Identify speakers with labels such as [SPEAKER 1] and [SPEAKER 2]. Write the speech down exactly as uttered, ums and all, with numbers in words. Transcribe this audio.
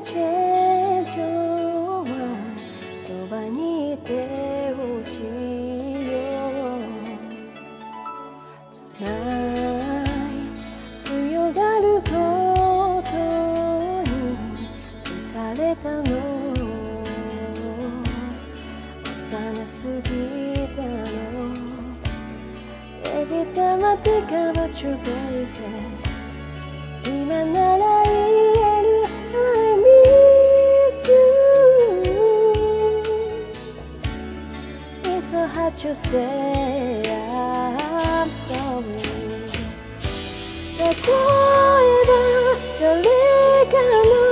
[SPEAKER 1] change your mind そばにいてほしいよ Tonight 強がることに疲れたの幼すぎたの Every time I think about you baby 今なら言える I miss you It's so hard to say I'm sorry 例えば誰かの